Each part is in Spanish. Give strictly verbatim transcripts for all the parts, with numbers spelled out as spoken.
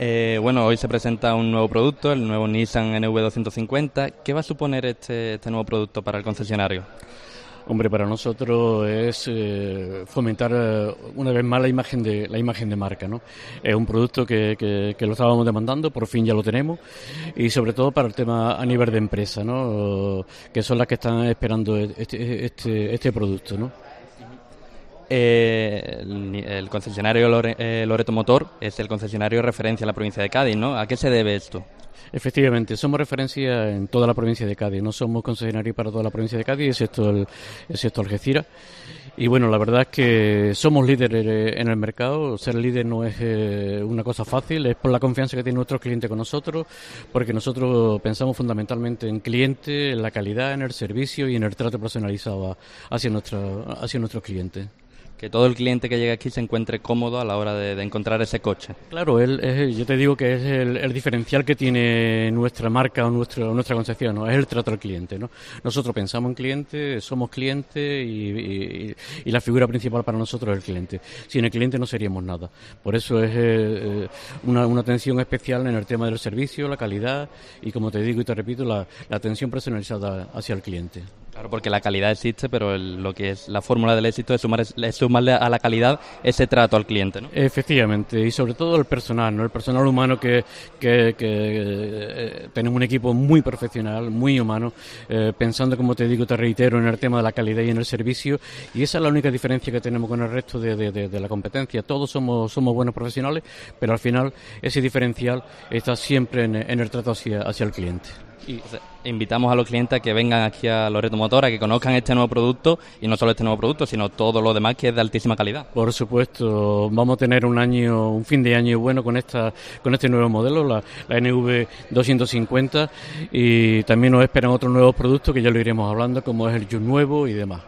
Eh, bueno, hoy se presenta un nuevo producto, el nuevo Nissan N V doscientos cincuenta. ¿Qué va a suponer este, este nuevo producto para el concesionario? Hombre, para nosotros es eh, fomentar eh, una vez más la imagen de la imagen de marca, ¿no? Es un producto que, que, que lo estábamos demandando, por fin ya lo tenemos, y sobre todo para el tema a nivel de empresa, ¿no? Que son las que están esperando este, este, este producto, ¿no? Eh, el, el concesionario Lore, eh, Loreto Motor es el concesionario de referencia en la provincia de Cádiz, ¿no? ¿A qué se debe esto? Efectivamente, somos referencia en toda la provincia de Cádiz, no somos concesionarios para toda la provincia de Cádiz, excepto, el, excepto Algeciras. Y bueno, la verdad es que somos líderes en el mercado. Ser líder no es eh, una cosa fácil, es por la confianza que tienen nuestros clientes con nosotros, porque nosotros pensamos fundamentalmente en cliente, en la calidad, en el servicio y en el trato personalizado hacia, nuestra, hacia nuestros clientes. Que todo el cliente que llegue aquí se encuentre cómodo a la hora de, de encontrar ese coche. Claro, él, es, yo te digo que es el, el diferencial que tiene nuestra marca o nuestra, nuestra concepción, ¿no? Es el trato al cliente, ¿no? Nosotros pensamos en cliente, somos clientes y, y, y la figura principal para nosotros es el cliente. Sin el cliente no seríamos nada. Por eso es eh, una, una atención especial en el tema del servicio, la calidad y, como te digo y te repito, la, la atención personalizada hacia el cliente. Claro, porque la calidad existe, pero el, lo que es la fórmula del éxito es, sumar, es sumarle a la calidad ese trato al cliente, ¿no? Efectivamente, y sobre todo el personal, ¿no? El personal humano que, que, que eh, tenemos un equipo muy profesional, muy humano, eh, pensando, como te digo, te reitero, en el tema de la calidad y en el servicio, y esa es la única diferencia que tenemos con el resto de, de, de, de la competencia. Todos somos, somos buenos profesionales, pero al final ese diferencial está siempre en, en el trato hacia, hacia el cliente. Y invitamos a los clientes a que vengan aquí a Loreto Motor, a que conozcan este nuevo producto, y no solo este nuevo producto, sino todo lo demás que es de altísima calidad. Por supuesto, vamos a tener un año, un fin de año bueno con esta, con este nuevo modelo, la, la N V doscientos cincuenta, y también nos esperan otros nuevos productos que ya lo iremos hablando, como es el Just nuevo y demás.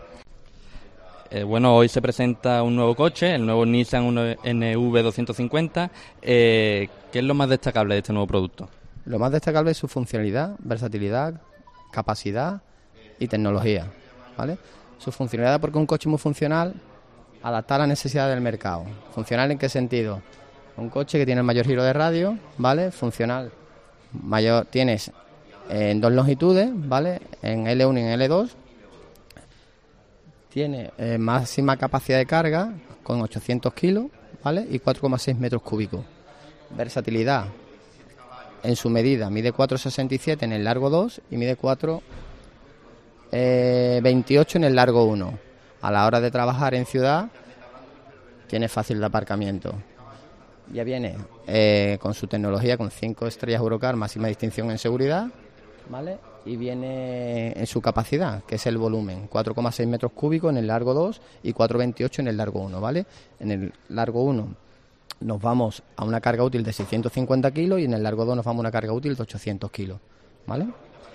Eh, bueno, hoy se presenta un nuevo coche, el nuevo Nissan N V doscientos cincuenta. Eh, ¿Qué es lo más destacable de este nuevo producto? Lo más destacable es su funcionalidad, versatilidad, capacidad y tecnología, ¿vale? Su funcionalidad, porque es un coche muy funcional, adaptado a la necesidad del mercado. ¿Funcional en qué sentido? Un coche que tiene el mayor giro de radio, ¿vale? Funcional. Mayor, tienes en dos longitudes, ¿vale? En L uno y en L dos. Tiene eh, máxima capacidad de carga con ochocientos kilos, ¿vale? Y cuatro coma seis metros cúbicos. Versatilidad. En su medida, mide cuatro coma sesenta y siete en el largo dos y mide cuatro coma veintiocho en el largo uno. A la hora de trabajar en ciudad, tiene fácil de aparcamiento. Ya viene eh, con su tecnología, con cinco estrellas Eurocar, máxima distinción en seguridad, ¿vale? Y viene en su capacidad, que es el volumen, cuatro coma seis metros cúbicos en el largo dos y cuatro coma veintiocho en el largo uno, ¿vale? En el largo uno nos vamos a una carga útil de seiscientos cincuenta kilos y en el largo dos nos vamos a una carga útil de ochocientos kilos, ¿vale?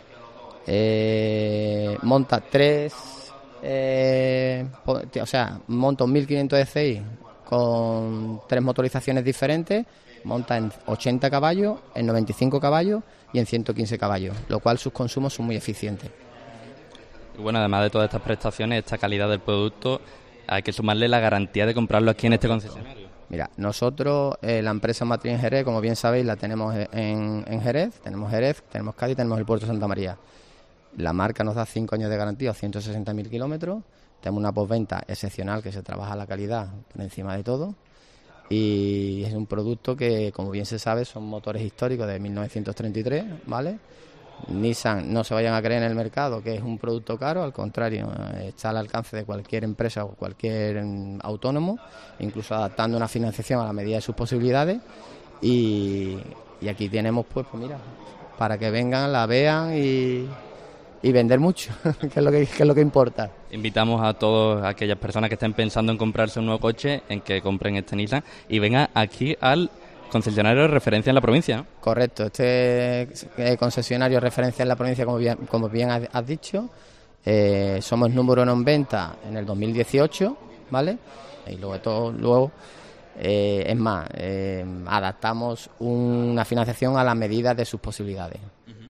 Eh, monta tres, eh, o sea, monta un mil quinientos D C I con tres motorizaciones diferentes, monta en ochenta caballos, en noventa y cinco caballos y en ciento quince caballos, lo cual sus consumos son muy eficientes. Y bueno, además de todas estas prestaciones, esta calidad del producto, hay que sumarle la garantía de comprarlo aquí en este concesionario. Mira, nosotros, eh, la empresa matriz en Jerez, como bien sabéis, la tenemos en, en Jerez, tenemos Jerez, tenemos Cádiz, tenemos el puerto de Santa María. La marca nos da cinco años de garantía, ciento sesenta mil kilómetros, tenemos una postventa excepcional que se trabaja la calidad por encima de todo y es un producto que, como bien se sabe, son motores históricos de mil novecientos treinta y tres, ¿vale? Nissan, no se vayan a creer en el mercado que es un producto caro, al contrario, está al alcance de cualquier empresa o cualquier autónomo, incluso adaptando una financiación a la medida de sus posibilidades y, y aquí tenemos pues, pues mira, para que vengan, la vean y, y vender mucho, que es lo que, que es lo que importa. Invitamos a todas aquellas personas que estén pensando en comprarse un nuevo coche, en que compren este Nissan y vengan aquí al concesionario de referencia en la provincia, ¿no? Correcto, este eh, concesionario de referencia en la provincia, como bien, como bien has, has dicho, eh, somos número uno en venta en el dos mil dieciocho, ¿vale? Y luego, todo, luego eh, es más, eh, adaptamos una financiación a la medida de sus posibilidades.